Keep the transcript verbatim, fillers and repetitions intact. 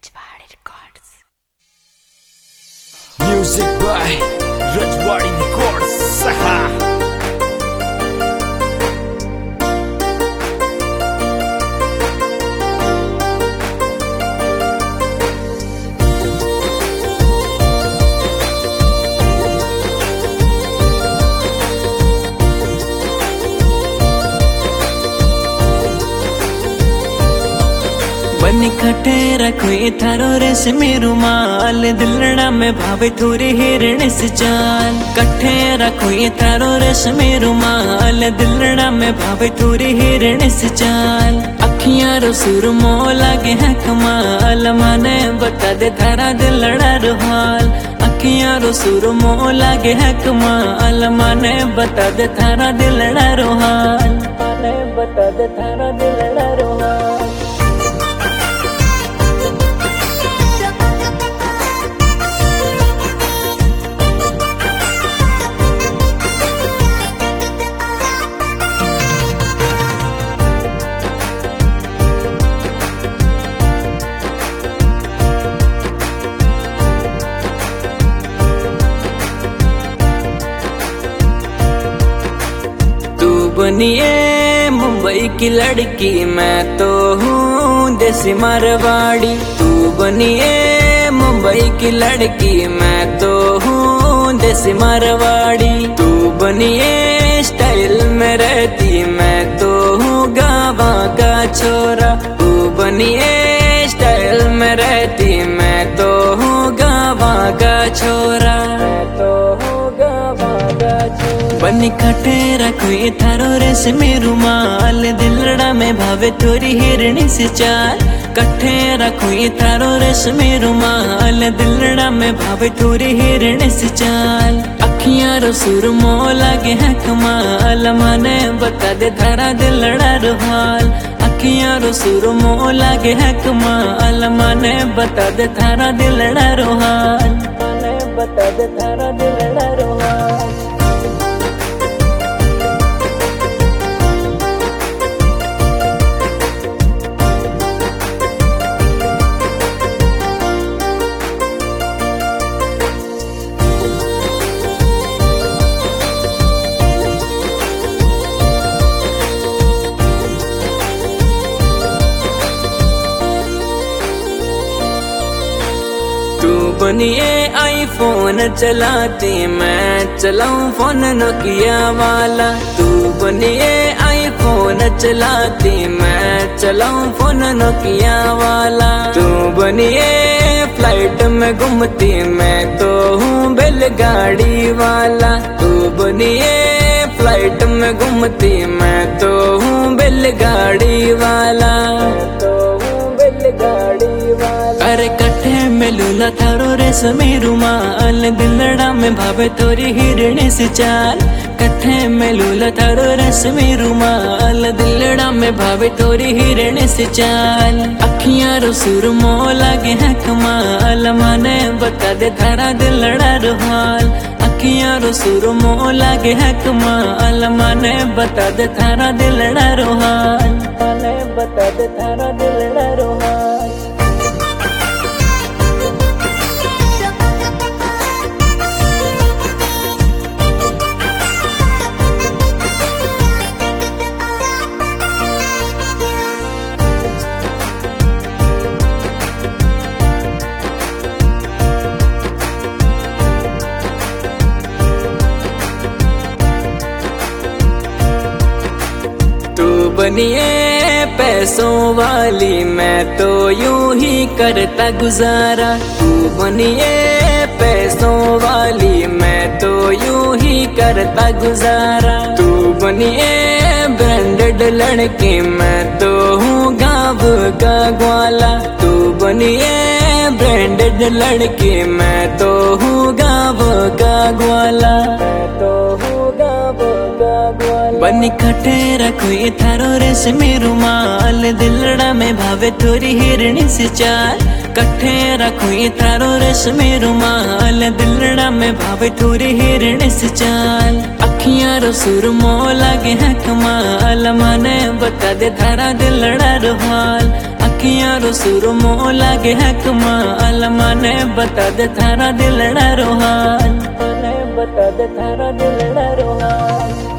Rajwadi Records. Music by Rajwadi Records. Saha. बनी कटे रखो थारो रेशमी रुमाल दिलड़ा में भावे थोड़ी हिरण से चाल कट्ठे रखो थारो रेशमी रुमाल दिलड़ा में भावे थोड़ी हिरण से चाल अखियां रो सुरमो लागे है कमाल माने बता दे थारा दिलड़ा रुहाल अखियां रो सुरमो लागे है कमाल माने बता दे थारा दिलड़ा रुहाल माने बता दे थारा दिलड़ा रुहाल। बनिए मुंबई की लड़की मैं तो हूँ देसी मारवाड़ी तू बनिए मुंबई की लड़की मैं तो हूँ देसी मारवाड़ी तू बनिए स्टाइल में रहती मैं तो हूँ गावा का छोरा तू बनिए स्टाइल में रहती मैं तो हूँ गावा का छोरा मैं तो हूँ गावा का छोरा। बनी कटे रखो थारो रेशमी रुमाल दिलड़ा में भावे थोड़ी हिरणी से चाल कट्ठे रखो थारो रेशमी रुमाल दिलड़ा में भावे थोड़ी हिरणी से चाल अखियां रो सुरमो लागे है कमाल माने बता दे थारा दिलड़ा रुहाल अखियां रो सुरमो लागे है कमाल माने बता दे थारा दिलड़ा रुहाल माने बता दे थारा दिलड़ा रुहाल। बनिए आईफोन चलाती मैं चलाऊं फोन नोकिया वाला तू बनिए आईफोन चलाती मैं चलाऊं फोन नोकिया वाला तू बनिए फ्लाइट में घूमती मैं तो हूँ बैलगाड़ी वाला तू बनिए फ्लाइट में घूमती मैं तो हूँ बैलगाड़ी वाला तो हूँ बैलगाड़ी वाला। अरे कट्ठे में लूला थारो रेशमी रुमाल दिलड़ा में भावे थोड़ी हिरणी से चाल कट्ठे में लूला थारो रेशमी रुमाल दिलड़ा में भावे थोड़ी हिरणी से चाल अखियां रो सुरमो लागे है कमाल माने बता दे थारा दिलड़ा रुहाल अखियां रो सुरमो लागे है कमाल माने बता दे थारा दिलड़ा रुहाल माने बता दे थारा दिलड़ा रुहाल। बनिए पैसों वाली मैं तो यूं ही करता गुजारा तू बनिए पैसों वाली मैं तो यूं ही करता गुजारा तू बनिए ब्रांडेड लड़की मैं तो हूँ गाँव का ग्वाला तू बनिए ब्रांडेड लड़की मैं तो हूँ गाँव का ग्वाला मैं तो हूँ गाँव का ग्वाला। बनी कटे रखो थारो रेशमी रुमाल दिलड़ा में भावे थोड़ी हिरणी से चाल कट्ठे रखो थारो रेशमी रुमाल दिलड़ा में भावे थोड़ी हिरणी से चाल अखियां रो सुरमो लागे है कमाल माने बता दे थारा दिलड़ा रुहाल अखियां रो सुरमो लागे है कमाल, मने बता दे थारा दिलड़ा रोहाल, मने बता दे थारा दिलड़ा रोहाल।